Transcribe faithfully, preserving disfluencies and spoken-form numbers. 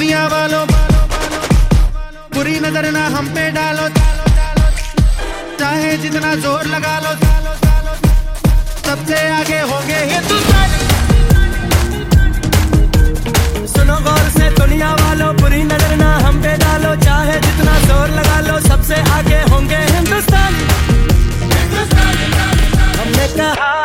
दुनिया वालों बुरी नजर ना हम पे डालो, चाहे जितना जोर लगा लो, सबसे आगे होंगे हिंदुस्तानी। सुनो गौर से दुनिया वालों, बुरी नजर ना हम पे डालो, चाहे जितना जोर लगा लो, सबसे आगे होंगे हिंदुस्तानी। हमने कहा